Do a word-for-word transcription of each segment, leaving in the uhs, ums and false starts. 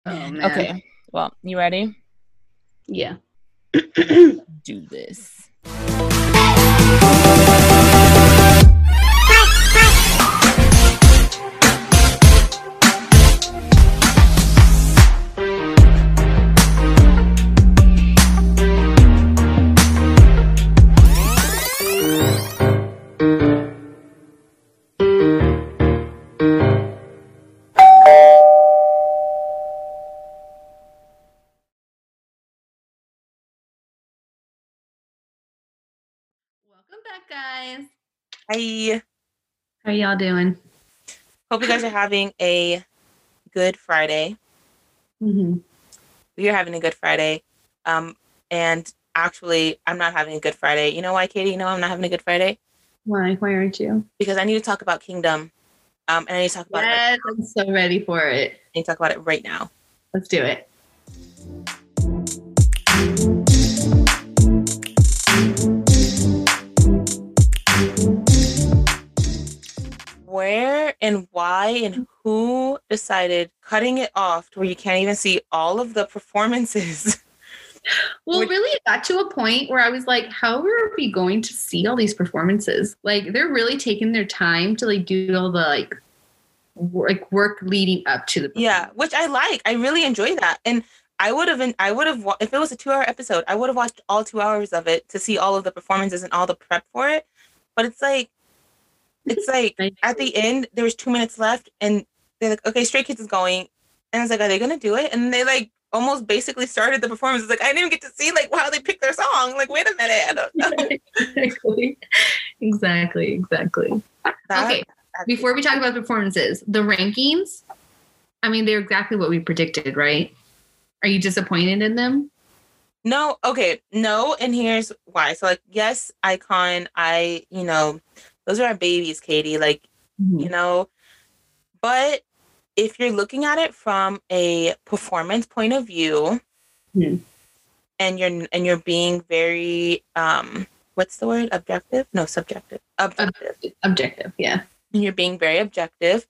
Oh man. Okay. Well, you ready? Yeah. Do this. Welcome back, guys. Hi. How y'all doing? Hope you guys are having a good Friday. Mm-hmm. We are having a good Friday. Um, and actually, I'm not having a good Friday. You know why, Katie? You know I'm not having a good Friday? Why? Why aren't you? Because I need to talk about Kingdom. Um, and I need to talk about Yes, it. I'm so ready for it. I need to talk about it right now. Let's do it. Where and why and who decided cutting it off to where you can't even see all of the performances? Well, Which- really, it got to a point where I was like, how are we going to see all these performances? Like, they're really taking their time to like do all the like wor- like work leading up to the Yeah, which I like. I really enjoy that. And I would have been, I would have, wa- if it was a two hour episode, I would have watched all two hours of it to see all of the performances and all the prep for it. But it's like, it's like I at the end, there was two minutes left and they're like, okay, Stray Kids is going. And I was like, are they going to do it? And they like almost basically started the performance. It's like, I didn't even get to see like how they picked their song. Like, wait a minute. I don't know. exactly. Exactly. Exactly. That- Okay. Before we talk about performances, the rankings, I mean, they're exactly what we predicted, right? Are you disappointed in them? No, okay, no, and here's why. So, like, yes, Icon, I, you know, those are our babies, Katie, like, you know, but if you're looking at it from a performance point of view, Mhm. and you're and you're being very, um, what's the word? Objective? No, subjective. Objective. Objective, yeah. And you're being very objective.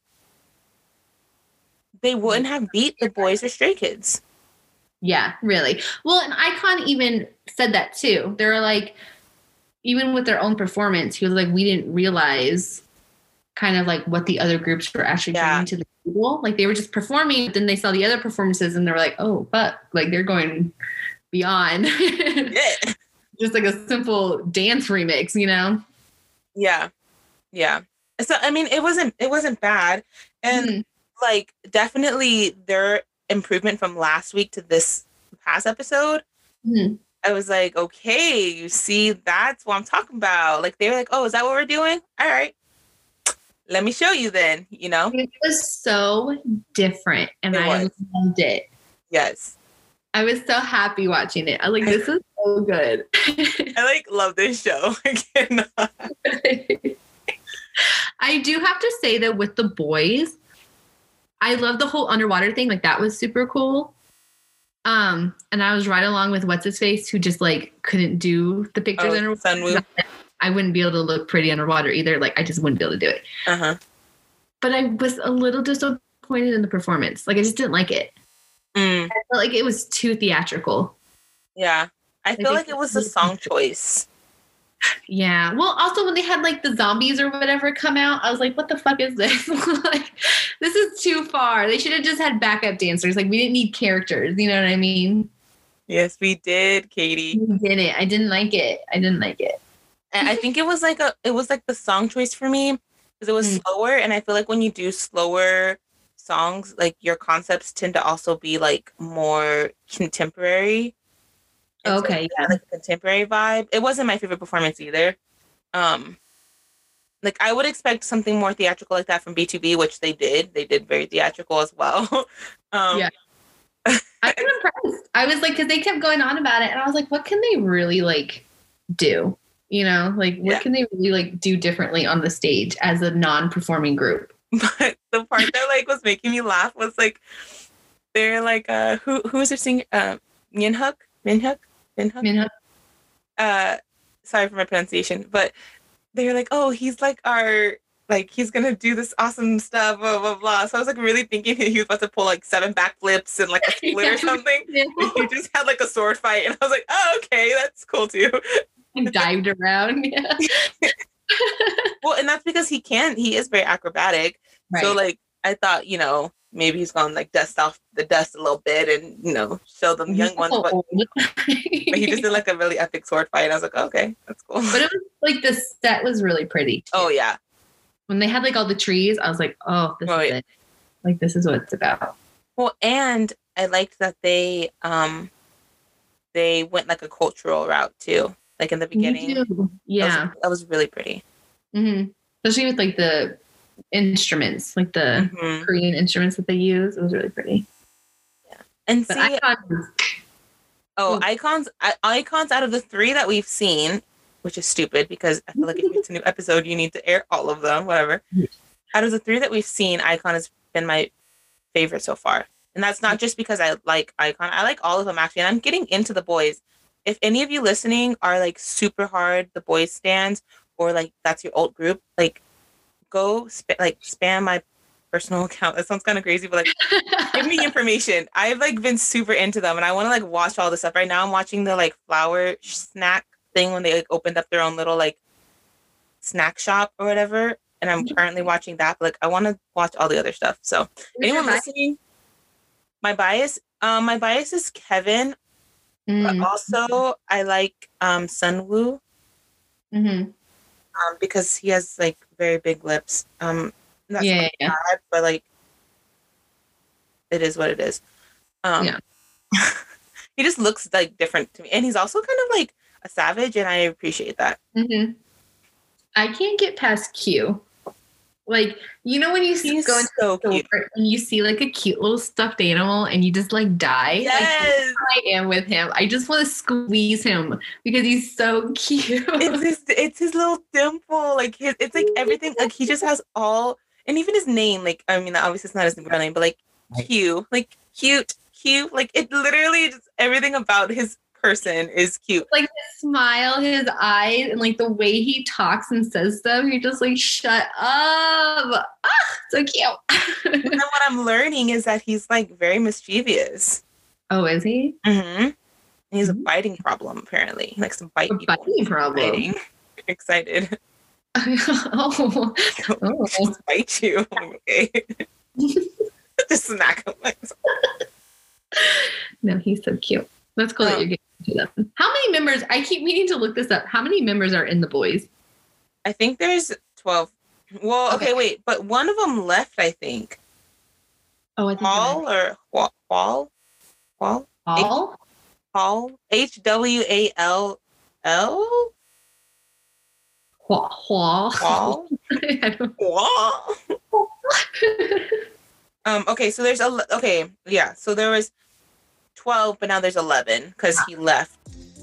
They wouldn't have beat the boys or Stray Kids. Yeah, really. Well, and Icon even said that too. They were like, even with their own performance, he was like, we didn't realize kind of like what the other groups were actually Yeah. bringing to the table. Like they were just performing, but then they saw the other performances and they were like, oh, fuck, like they're going beyond Yeah. just like a simple dance remix, you know? Yeah. Yeah. So I mean it wasn't it wasn't bad. And Mhm. like definitely their improvement from last week to this past episode. Mhm. I was like, okay, you see, that's what I'm talking about. Like they were like, oh, is that what we're doing? All right. Let me show you then, you know? It was so different and It I was. loved it. Yes. I was so happy watching it. I was like, this is so good. I like love this show. I cannot. I do have to say that with the boys, I love the whole underwater thing. Like that was super cool. Um, and I was right along with what's his face who just like couldn't do the pictures Oh, underwater. Sunwoo. I wouldn't be able to look pretty underwater either. Like I just wouldn't be able to do it. Uh-huh. But I was a little disappointed in the performance. Like I just didn't like it. Mm, I felt like it was too theatrical. yeah. I feel think like it was the song choice. Yeah. Well, also when they had like the zombies or whatever come out, I was like, what the fuck is this? Like, this is too far. They should have just had backup dancers. Like, we didn't need characters. You know what I mean? Yes, we did, Katie. We did it. I didn't like it. I didn't like it. And I think it was like a it was like the song choice for me because it was Mm. slower, and I feel like when you do slower songs, like your concepts tend to also be like more contemporary. And so Okay, it yeah. had, like a contemporary vibe. It wasn't my favorite performance either. Um, like I would expect something more theatrical like that from B two B, which they did. They did very theatrical as well. um, Yeah. I was impressed. I was like, because they kept going on about it, and I was like, what can they really like do? You know, like what Yeah. can they really like do differently on the stage as a non-performing group? But the part that like was making me laugh was like they're like uh who who was their singer uh Minhyuk Minhyuk Minhyuk Minhyuk? uh sorry for my pronunciation, but they're like, oh, he's like our like he's gonna do this awesome stuff, blah blah blah. So I was like really thinking he was about to pull like seven backflips and like a split or something. And he just had like a sword fight, and I was like, oh okay, that's cool too. And dived around, yeah. Well, and that's because he can. He is very acrobatic. Right. So like I thought, you know, maybe he's gonna like dust off the dust a little bit and you know show them young ones. But, but he just did like a really epic sword fight. And I was like, oh, okay, that's cool. But it was like the set was really pretty too. Oh yeah. When they had like all the trees, I was like, oh, this oh, is yeah. it. Like this is what it's about. Well, and I liked that they um they went like a cultural route too. Like in the beginning. Yeah. That was, that was really pretty. Mm-hmm. Especially with like the instruments, like the mm-hmm. Korean instruments that they use. It was really pretty. Yeah. And but see, icons. Oh, icons, icons out of the three that we've seen, which is stupid because I feel like if it's a new episode, you need to air all of them, whatever. Out of the three that we've seen, Icon has been my favorite so far. And that's not just because I like Icon. I like all of them, actually. And I'm getting into the boys. If any of you listening are, like, super hard The Boys stands or, like, that's your old group, like, go, sp- like, spam my personal account. That sounds kind of crazy, but, like, give me information. I've, like, been super into them, and I want to, like, watch all this stuff. Right now I'm watching the, like, flower snack thing when they, like, opened up their own little, like, snack shop or whatever. And I'm currently watching that. But, like, I want to watch all the other stuff. So, anyone listening, my bias, um, my bias is Kevin. Mm. But also, I like um, Sunwoo. Mm-hmm. Um, because he has, like, very big lips. Um, that's yeah, yeah. bad, but, like, it is what it is. Um, yeah. He just looks, like, different to me. And he's also kind of, like, a savage, and I appreciate that. Mm-hmm. I can't get past Q. Like, you know when you He's go into so the cute. store and you see like a cute little stuffed animal and you just like die? Yes. Like, I am with him. I just want to squeeze him because he's so cute. It's his, it's his little dimple. Like, his, it's like everything. Like, he just has all, and even his name, like, I mean, obviously it's not his real name, but like, Q, like, cute, cute. Like, it literally just everything about his person is cute. Like his smile, his eyes, and like the way he talks and says stuff, you're just like, shut up. Ah, so cute. And then what I'm learning is that he's like very mischievous. Oh, is he? Mm-hmm. He has a biting problem, apparently. He likes to bite a people. Biting problem. Biting. Excited. oh. oh. Just bite you. Okay. Just smack him. No, he's so cute. That's cool oh. that you're getting to them. How many members? I keep meaning to look this up. How many members are in The Boys? I think there's twelve. Well, okay, okay wait, but one of them left, I think. Oh, I think Paul or Paul? Paul? Paul? Paul? Paul? H W A L L? Paul? Paul? Paul? Um, okay, so there's a, okay, yeah, so there was twelve, but now there's eleven because he left.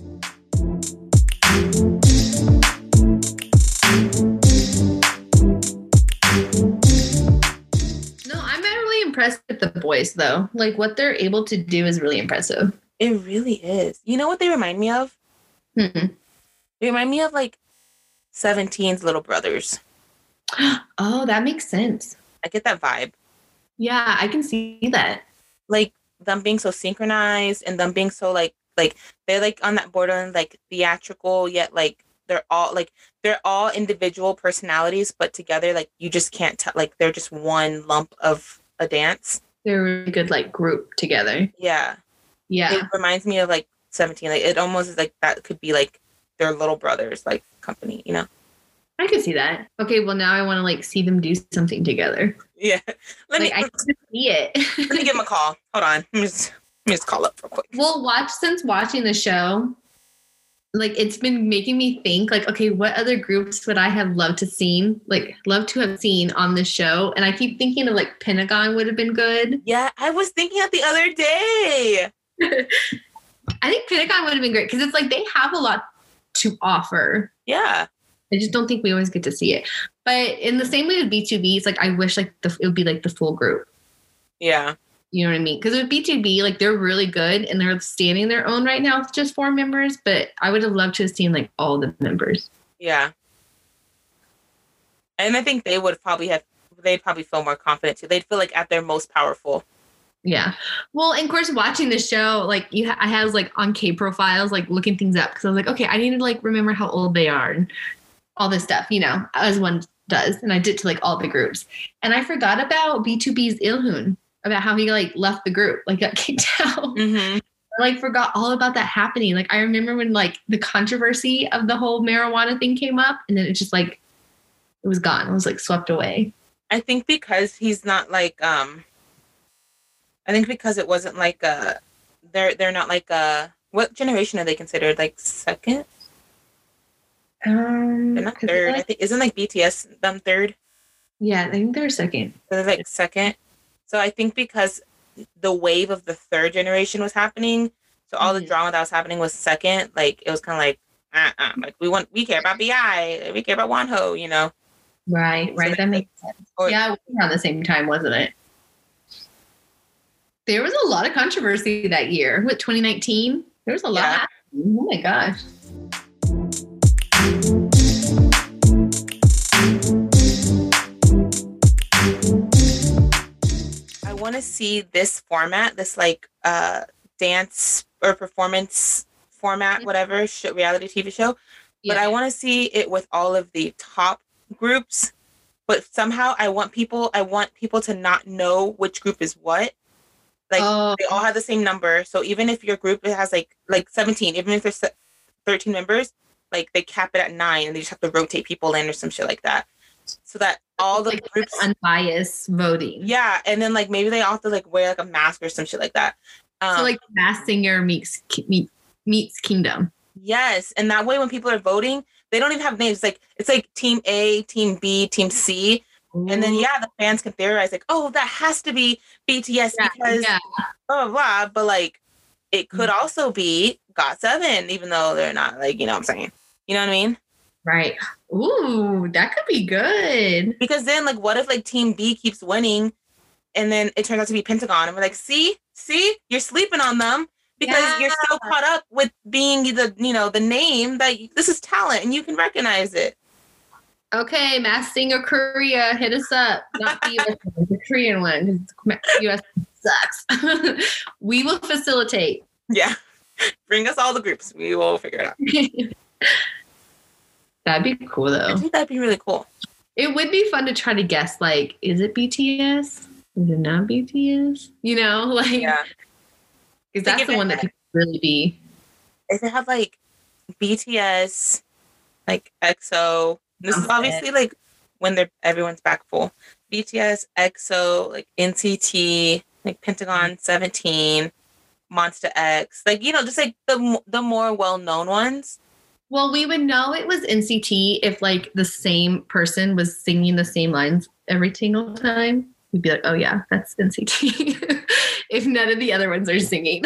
No, I'm really impressed with The Boys, though. Like, what they're able to do is really impressive. It really is. You know what they remind me of? Hmm. They remind me of, like, Seventeen's little brothers. Oh, that makes sense. I get that vibe. Yeah, I can see that. Like, them being so synchronized and them being so like like they're like on that borderline like theatrical yet like they're all like they're all individual personalities but together like you just can't tell like they're just one lump of a dance. They're a really good like group together. Yeah. Yeah. It reminds me of like Seventeen. Like it almost is like that could be like their little brothers like company, you know? I could see that. Okay, well now I want to like see them do something together. Yeah. Let like, me I can see it. Let me give him a call. Hold on. Let me just, let me just call up real quick. Well, watch since watching the show, like it's been making me think like, okay, what other groups would I have loved to seen, like loved to have seen on the show? And I keep thinking of like Pentagon would have been good. Yeah, I was thinking that the other day. I think Pentagon would have been great because it's like they have a lot to offer. Yeah. I just don't think we always get to see it. But in the same way with B two B, it's like I wish like the, it would be like the full group. Yeah. You know what I mean? Because with B two B, like they're really good and they're standing their own right now with just four members. But I would have loved to have seen like all the members. Yeah. And I think they would probably have, they'd probably feel more confident too. They'd feel like at their most powerful. Yeah. Well, and of course, watching the show, like you, ha- I was like on K profiles, like looking things up because I was like, okay, I need to like remember how old they are and all this stuff, you know, as one does. And I did to like all the groups. And I forgot about B two B's Ilhoon, about how he like left the group, like got kicked out. Mm-hmm. I like forgot all about that happening. Like I remember when like the controversy of the whole marijuana thing came up, and then it just like it was gone. It was like swept away. I think because he's not like um I think because it wasn't like a they're they're not like a what generation are they considered? Like second? Um They're not third. Like, I think isn't like B T S them third? Yeah, I think they're second. So they're like second. So I think because the wave of the third generation was happening, so all mm-hmm. the drama that was happening was second. Like it was kind of like, uh-uh. Like we want, we care about B I, we care about Wonho, you know. Right, right. So that makes sense. Or, yeah, we were around the same time, wasn't it? There was a lot of controversy that year with twenty nineteen. There was a lot. Yeah. Happening. Oh my gosh. I want to see this format, this like uh, dance or performance format, whatever, show, reality T V show. Yeah. But I want to see it with all of the top groups. But somehow I want people, I want people to not know which group is what. Like oh. They all have the same number. So even if your group has like like seventeen, even if there's thirteen members, like they cap it at nine and they just have to rotate people in or some shit like that. So that all the like groups unbiased voting. Yeah, and then like maybe they all have to like wear like a mask or some shit like that. Um, so like Masked Singer meets meet, meets Kingdom. Yes, and that way when people are voting, they don't even have names. Like it's like Team A, Team B, Team C. Ooh. And then yeah, the fans can theorize like, oh, that has to be B T S yeah, because yeah. blah blah blah. But like it could mm-hmm. also be got seven, even though they're not like, you know what I'm saying. You know what I mean? Right. Ooh, that could be good. Because then like what if like Team B keeps winning and then it turns out to be Pentagon and we're like, see, see, you're sleeping on them because yeah. you're so caught up with being the, you know, the name that you, this is talent and you can recognize it. Okay, Masked Singer Korea, hit us up. Not the U S one, the Korean one. U S sucks. We will facilitate. Yeah. Bring us all the groups. We will figure it out. That'd be cool, though. I think that'd be really cool. It would be fun to try to guess, like, is it B T S? Is it not B T S? You know, like, yeah. Because that's the one that could really be. If they have, like, B T S, like, X O, this is obviously, like, when they're everyone's back full. B T S, X O, like, N C T, like, Pentagon seventeen, Monster X. Like, you know, just, like, the the more well-known ones. Well, we would know it was N C T if, like, the same person was singing the same lines every single time. We'd be like, oh, yeah, that's N C T. If none of the other ones are singing.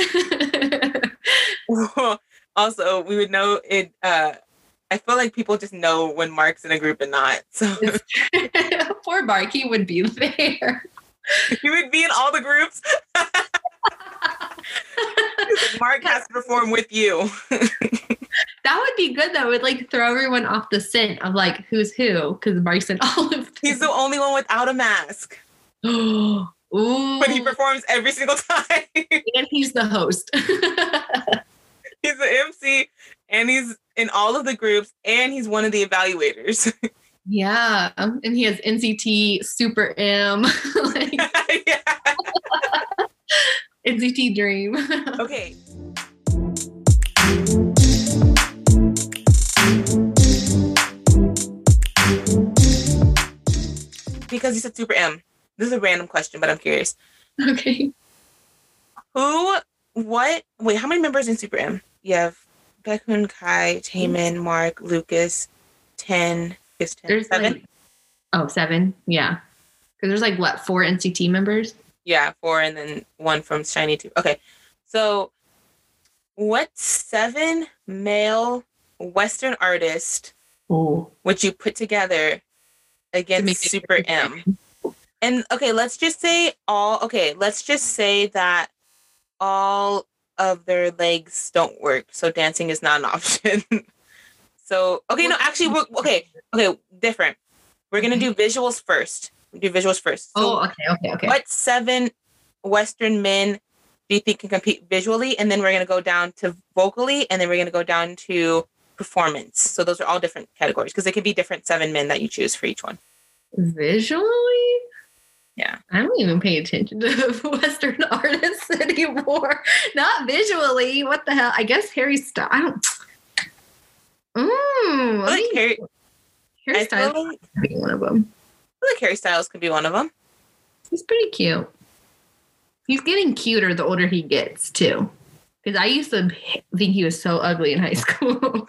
Also, we would know it. Uh, I feel like people just know when Mark's in a group and not. So poor Mark, he would be there. He would be in all the groups. Mark has to perform with you. That would be good, though. It would, like, throw everyone off the scent of, like, who's who, because Mark's in all of them. He's the only one without a mask. Ooh. But he performs every single time. And he's the host. He's the M C, and he's in all of the groups, and he's one of the evaluators. Yeah. And he has N C T, Super M. Like, yeah. N C T Dream. Okay. Because you said Super M. This is a random question, but I'm curious. Okay. Who, what, wait, how many members in Super M? You have Baekhyun, Kai, Taemin, Mark, Lucas, ten, is ten, there's seven? Like, oh, seven? Yeah. Because there's like, what, four N C T members? Yeah, four and then one from SHINee too. Okay. So what seven male Western artists Ooh. would you put together against Super M? And okay, let's just say all, okay, let's just say that all of their legs don't work. So dancing is not an option. So, okay, no, actually, we're, okay, okay, different. We're gonna do visuals first. We do visuals first. So oh, okay, okay, okay. What seven Western men do you think can compete visually? And then we're gonna go down to vocally, and then we're gonna go down to performance. So those are all different categories because it can be different seven men that you choose for each one. Visually? Yeah. I don't even pay attention to Western artists anymore. Not visually. What the hell? I guess Harry Styles. I don't. Mm, I like Harry, Harry Styles like, could be one of them. I like Harry Styles could be one of them. He's pretty cute. He's getting cuter the older he gets, too. Because I used to think he was so ugly in high school.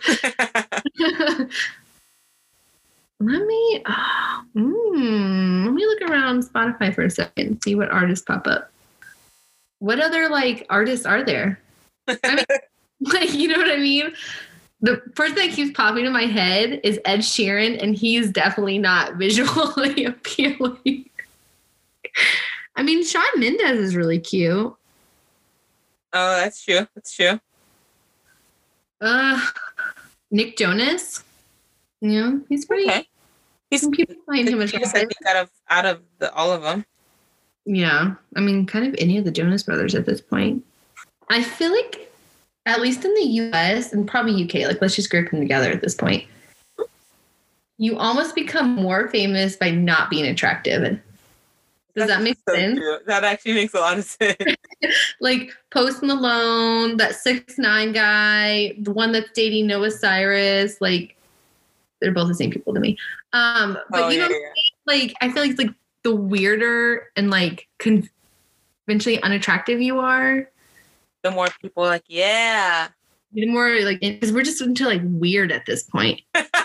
Let me, oh, mm, let me look around Spotify for a second, see what artists pop up. What other like artists are there? I mean, like, you know what I mean? The person that keeps popping in my head is Ed Sheeran, and he's definitely not visually appealing. I mean, Shawn Mendes is really cute. Oh, that's true. That's true. Uh, Nick Jonas. Yeah, he's pretty. Okay. He's Some people find him attractive. I think out of out of the, all of them. Yeah, I mean, kind of any of the Jonas Brothers at this point. I feel like, at least in the U S and probably U K, like let's just group them together at this point. You almost become more famous by not being attractive. Does That's that make so sense? True. That actually makes a lot of sense. Like Post Malone, that six nine guy, the one that's dating Noah Cyrus, like. They're both the same people to me. Um, but oh, you know, yeah, yeah. like, I feel like it's like the weirder and like conventionally unattractive you are, the more people are like, yeah. The more like, because we're just into like weird at this point.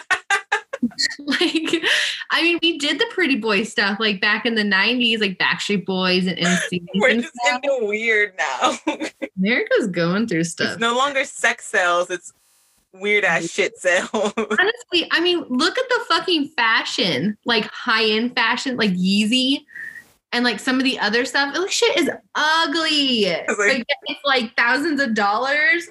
Like, I mean, we did the pretty boy stuff like back in the nineties, like Backstreet Boys and N Sync. We're just stuff. Into weird now. America's going through stuff. It's no longer sex sales. It's weird ass shit sale. Honestly, I mean, look at the fucking fashion, like high end fashion, like Yeezy, and like some of the other stuff. Like shit is ugly. It's like, like it's like thousands of dollars.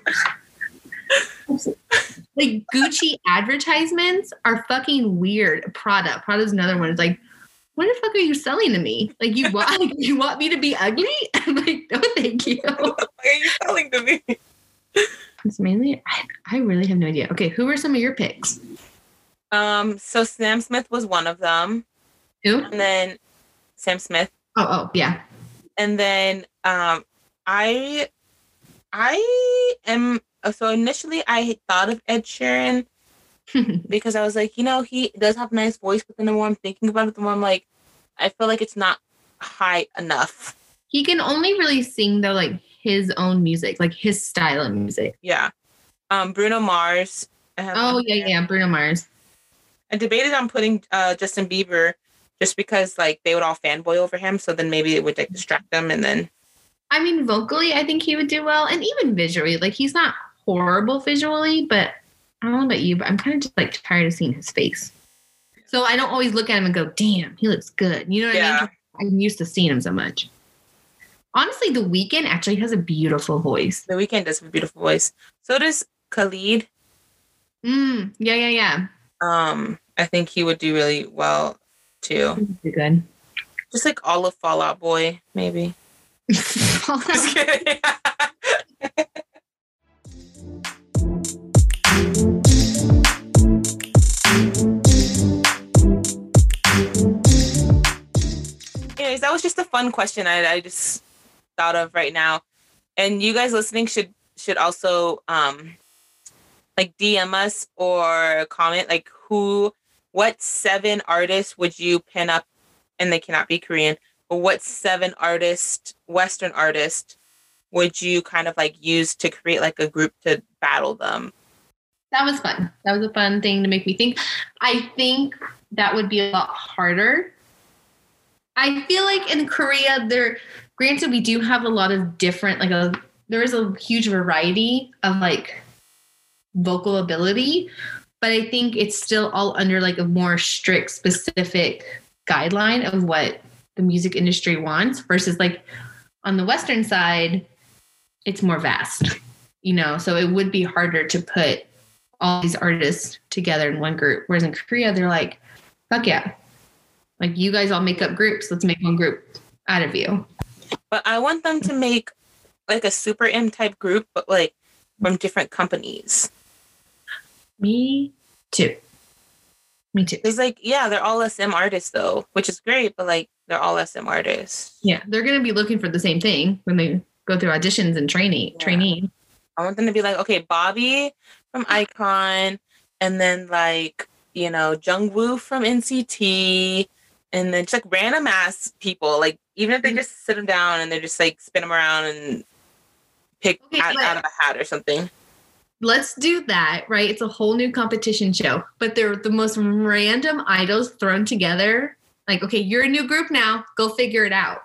Like Gucci advertisements are fucking weird. Prada, Prada's another one. It's like, what the fuck are you selling to me? Like you want, like, you want me to be ugly? I'm like, no, thank you. What the fuck are you selling to me? It's mainly, I, I really have no idea. Okay, who were some of your picks? Um, so Sam Smith was one of them. Who? And then Sam Smith. Oh, oh, yeah. And then um, I, I am. So initially, I thought of Ed Sheeran because I was like, you know, he does have a nice voice, but then the more I'm thinking about it, the more I'm like, I feel like it's not high enough. He can only really sing though, like his own music, like his style of music. Yeah. Um, Bruno Mars. Oh yeah, yeah, Bruno Mars. I debated on putting uh, Justin Bieber just because like they would all fanboy over him, so then maybe it would like distract them, and then. I mean, vocally, I think he would do well, and even visually, like he's not horrible visually, but I don't know about you, but I'm kind of just like tired of seeing his face. So I don't always look at him and go, "Damn, he looks good." You know what yeah. I mean? I'm used to seeing him so much. Honestly, The Weeknd actually has a beautiful voice. The Weeknd does have a beautiful voice. So does Khalid. Mm, yeah, yeah, yeah. Um, I think he would do really well too. Be good. Just like all of Fall Out Boy, maybe. Just kidding. Anyways, that was just a fun question I, I just thought of right now, and you guys listening should should also um like D M us or comment like who what seven artists would you pin up, and they cannot be Korean, but what seven artists, Western artists, would you kind of like use to create like a group to battle them? That was fun. That was a fun thing to make me think. I think that would be a lot harder. I feel like in Korea, there, granted, we do have a lot of different, like a, there is a huge variety of like vocal ability, but I think it's still all under like a more strict, specific guideline of what the music industry wants versus like on the Western side, it's more vast, you know, so it would be harder to put all these artists together in one group. Whereas in Korea, they're like, fuck yeah, Like, you guys all make up groups. Let's make one group out of you. But I want them to make like a Super M type group, but like from different companies. Me too. Me too. It's like, yeah, they're all S M artists though, which is great, but like they're all S M artists. Yeah, they're gonna be looking for the same thing when they go through auditions and training. Yeah. Training. I want them to be like, okay, Bobby from iKON, and then like, you know, Jungwoo from N C T, and then just like random ass people. Like, even if they just sit them down and they just like spin them around and pick okay, out, out of a hat or something. Let's do that, right? It's a whole new competition show, but they're the most random idols thrown together. Like, okay, you're a new group now. Go figure it out.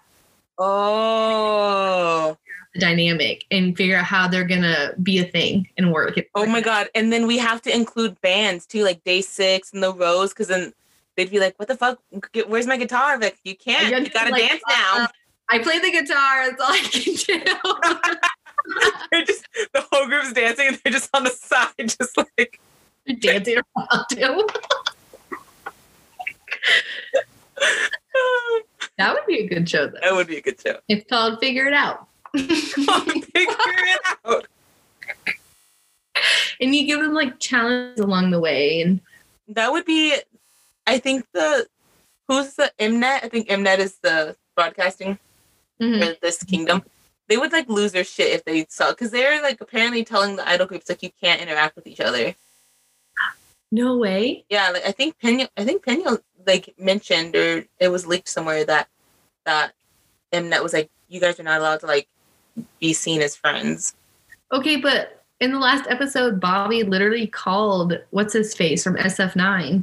Oh. The dynamic and figure out how they're going to be a thing and work. Oh my God. And then we have to include bands too, like Day Six and The Rose, because then they'd be like, what the fuck? Where's my guitar? Like, you can't. You gotta like, dance now. Uh, I play the guitar. That's all I can do. They're just, the whole group's dancing and they're just on the side, just like dancing around too. That would be a good show, though. That would be a good show. It's called Figure It Out. Figure it out. And you give them like challenges along the way, and that would be. I think the who's the Mnet? I think Mnet is the broadcasting mm-hmm. for this kingdom. They would like lose their shit if they saw, because they're like apparently telling the idol groups like you can't interact with each other. No way. Yeah, like I think Penyo, I think Penyo like mentioned, or it was leaked somewhere that that Mnet was like, you guys are not allowed to like be seen as friends. Okay, but in the last episode, Bobby literally called what's his face from S F nine.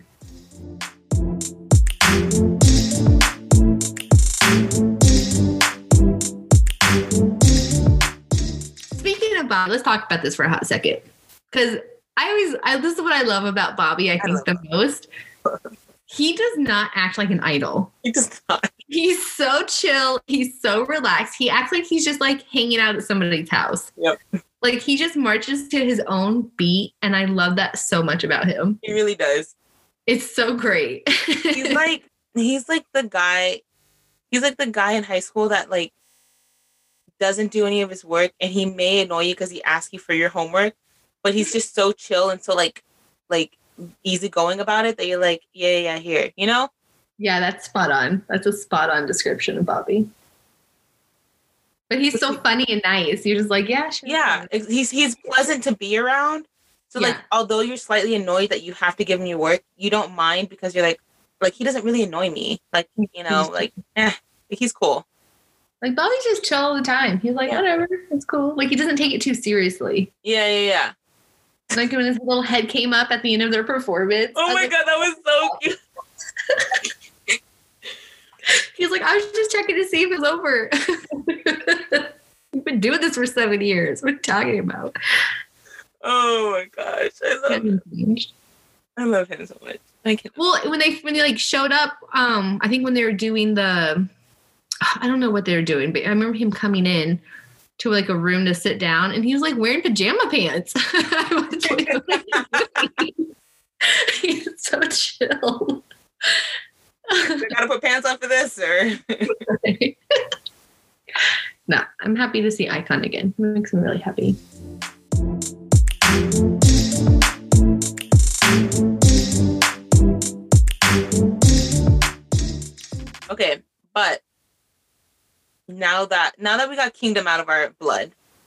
Speaking of Bobby, let's talk about this for a hot second. Because I always, I, this is what I love about Bobby, I think I the most. He does not act like an idol. He does not. He's so chill. He's so relaxed. He acts like he's just like hanging out at somebody's house. Yep. Like he just marches to his own beat. And I love that so much about him. He really does. It's so great. He's like, he's like the guy, he's like the guy in high school that like doesn't do any of his work, and he may annoy you because he asks you for your homework, but he's just so chill and so like, like easygoing about it that you're like, yeah, yeah, here, you know? Yeah, that's spot on. That's a spot on description of Bobby. But he's so funny and nice. You're just like, yeah, sure. Yeah, he's he's pleasant to be around. So yeah. Like, although you're slightly annoyed that you have to give him your work, you don't mind because you're like, like he doesn't really annoy me. Like, you know, like, eh, he's cool. Like Bobby's just chill all the time. He's like, yeah. Whatever, it's cool. Like he doesn't take it too seriously. Yeah, yeah, yeah. Like when his little head came up at the end of their performance. Oh my like, God, that was so cute. He's like, I was just checking to see if it was over. We've been doing this for seven years. What are you talking about? Oh my gosh, I love him. I love him so much. I can't. Well, when they when they like showed up, um, I think when they were doing the, I don't know what they were doing, but I remember him coming in to like a room to sit down, and he was like wearing pajama pants. I was like, he's so chill. I gotta put pants on for this, or no, I'm happy to see iKON again. It makes me really happy. Okay, but now that now that we got Kingdom out of our blood,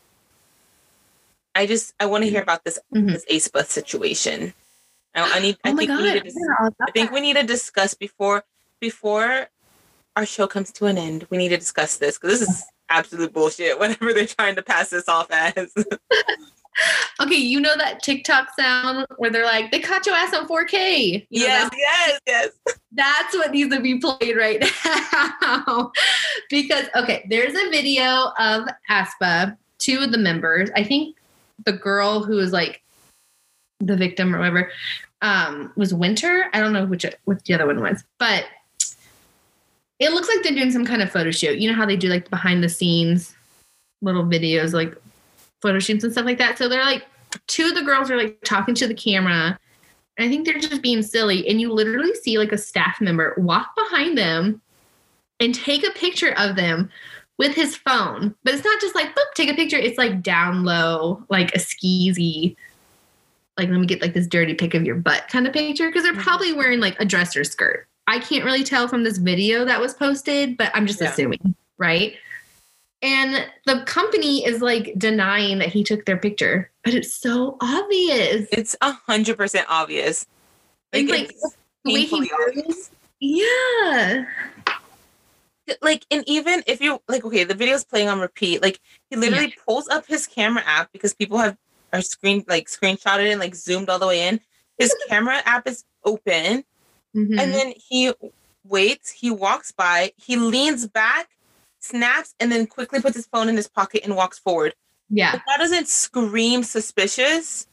I just I want to hear about this mm-hmm. this aespa situation. I, I need. Oh I my think God. we need to. Dis- I think we need to discuss before before our show comes to an end. We need to discuss this because this is absolute bullshit. Whatever they're trying to pass this off as. Okay, you know that TikTok sound where they're like, "They caught your ass on four K." You know yes, that? yes, yes. That's what needs to be played right now. Because okay, there's a video of aespa. Two of the members, I think, the girl who was like the victim or whatever. Um, was Winter. I don't know which what the other one was, but it looks like they're doing some kind of photo shoot. You know how they do like behind the scenes little videos, like photo shoots and stuff like that. So they're like, two of the girls are like talking to the camera, And I think they're just being silly. And you literally see like a staff member walk behind them and take a picture of them with his phone. But it's not just like, boop, take a picture. It's like down low, like a skeezy, like, let me get like this dirty pic of your butt kind of picture. Because they're probably wearing like a dress or skirt. I can't really tell from this video that was posted, but I'm just yeah. assuming, right? And the company is like denying that he took their picture, but it's so obvious. It's a hundred percent obvious. Like, it's like it's the way he moves. Yeah. Like, and even if you like, okay, the video's playing on repeat. Like, he literally yeah. pulls up his camera app because people have are screen like screenshotted and like zoomed all the way in. His camera app is open, mm-hmm. and then he waits. He walks by. He leans back, snaps, and then quickly puts his phone in his pocket and walks forward. Yeah, if that doesn't scream suspicious.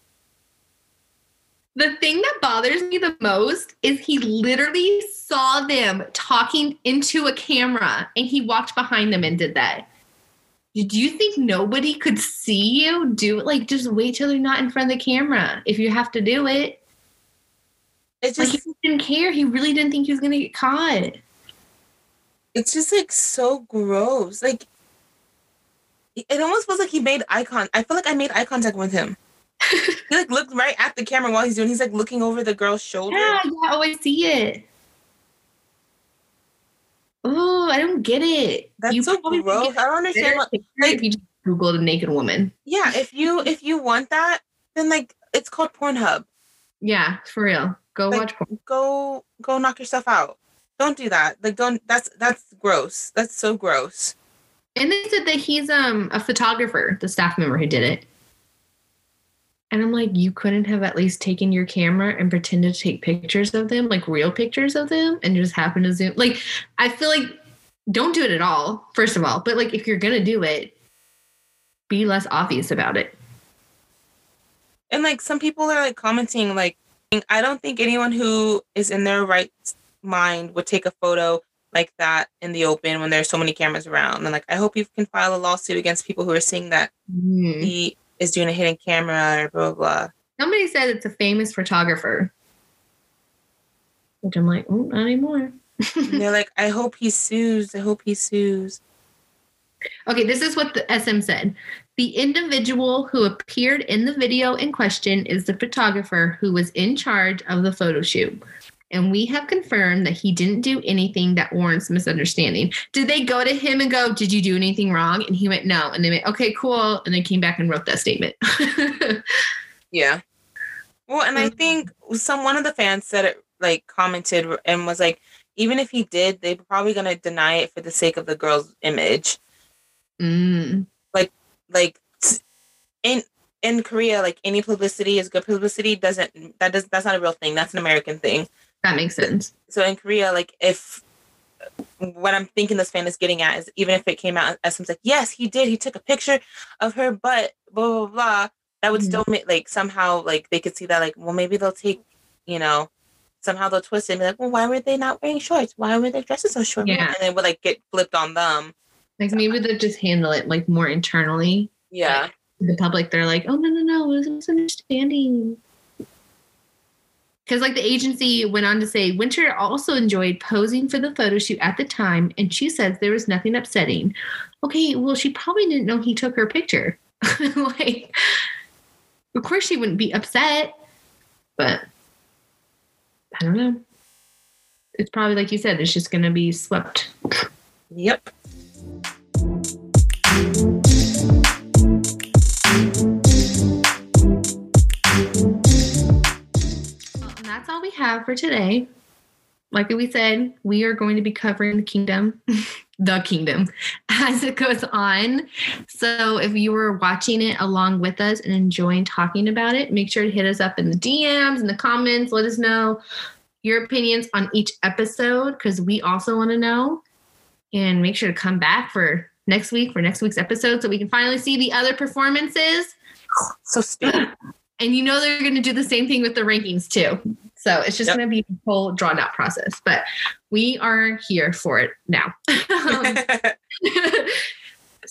The thing that bothers me the most is he literally saw them talking into a camera and he walked behind them and did that. Did you think nobody could see you do it? Like, just wait till they're not in front of the camera if you have to do it. It's just, like, he didn't care. He really didn't think he was going to get caught. It's just, like, so gross. Like, it almost feels like he made eye contact. I feel like I made eye contact with him. He like looked right at the camera while he's doing. He's like looking over the girl's shoulder. Yeah, yeah. Oh, I see it. Oh, I don't get it. That's you so gross. I don't understand. What, like, if you just Googled a naked woman. Yeah, if you if you want that, then like it's called Pornhub. Yeah, for real. Go like, watch porn. Go go knock yourself out. Don't do that. Like don't. That's that's gross. That's so gross. And they said that he's um a photographer, the staff member who did it. And I'm like, you couldn't have at least taken your camera and pretended to take pictures of them, like real pictures of them, and just happen to zoom. Like, I feel like don't do it at all, first of all. But like, if you're going to do it, be less obvious about it. And like, some people are like commenting, like, I don't think anyone who is in their right mind would take a photo like that in the open when there's so many cameras around. And like, I hope you can file a lawsuit against people who are seeing that mm. he is doing a hidden camera or blah, blah, blah. Somebody said it's a famous photographer. Which I'm like, oh, not anymore. They're like, I hope he sues. I hope he sues. Okay, this is what the S M said. The individual who appeared in the video in question is the photographer who was in charge of the photo shoot. And we have confirmed that he didn't do anything that warrants misunderstanding. Did they go to him and go, did you do anything wrong? And he went, no. And they went, okay, cool. And they came back and wrote that statement. Yeah. Well, and I think some one of the fans said it, like, commented and was like, even if he did, they're probably going to deny it for the sake of the girl's image. Mm. Like, like in in Korea, like, any publicity is good publicity. Doesn't that does that's not a real thing. That's an American thing. That makes sense. So in Korea, like, if what I'm thinking this fan is getting at is even if it came out as something like, yes, he did, he took a picture of her butt, blah, blah, blah, that would mm-hmm. still make, like, somehow, like, they could see that, like, well, maybe they'll take, you know, somehow they'll twist it and be like, well, why were they not wearing shorts? Why were they dressing so short? Yeah. And then it would, like, get flipped on them. Like, so, maybe they'll just handle it, like, more internally. Yeah. Like, the public, they're like, oh, no, no, no, it was a misunderstanding. Because, like, the agency went on to say, Winter also enjoyed posing for the photo shoot at the time, and she says there was nothing upsetting. Okay, well, she probably didn't know he took her picture. Like, of course she wouldn't be upset, but I don't know. It's probably, like you said, it's just going to be swept. Yep. That's all we have for today. Like we said, we are going to be covering the kingdom, the kingdom, as it goes on. So if you were watching it along with us and enjoying talking about it, make sure to hit us up in the D Ms, in the comments. Let us know your opinions on each episode because we also want to know. And make sure to come back for next week, for next week's episode, so we can finally see the other performances. So stupid. And you know they're going to do the same thing with the rankings too. So it's just yep. going to be a whole drawn out process. But we are here for it now. um,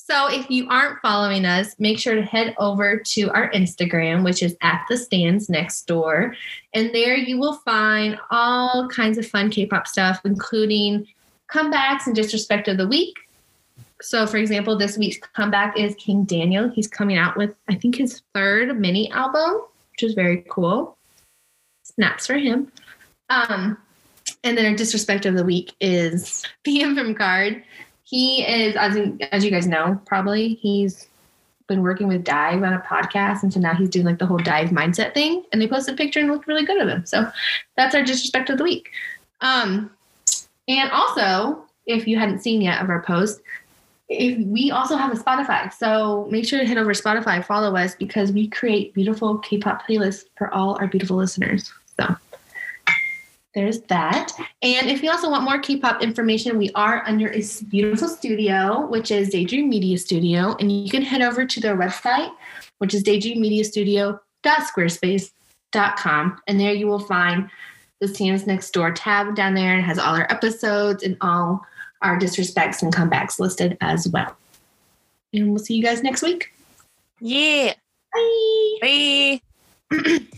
So if you aren't following us, make sure to head over to our Instagram, which is at the stands next door. And there you will find all kinds of fun K-pop stuff, including comebacks and disrespect of the week. So for example, this week's comeback is King Daniel. He's coming out with, I think, his third mini album, which is very cool. Snaps for him. Um, and then our disrespect of the week is B M from Card. He is, as, in, as you guys know, probably, he's been working with Dive on a podcast. And so now he's doing like the whole Dive mindset thing. And they posted a picture and looked really good of him. So that's our disrespect of the week. Um, and also, if you hadn't seen yet of our post, if we also have a Spotify. So make sure to head over to Spotify, follow us, because we create beautiful K-pop playlists for all our beautiful listeners. So there's that. And if you also want more K-pop information, we are under a beautiful studio, which is Daydream Media Studio. And you can head over to their website, which is daydream media studio dot squarespace dot com. And there you will find the Stands Next Door tab down there, and has all our episodes and all our disrespects and comebacks listed as well. And we'll see you guys next week. Yeah. Bye. Bye.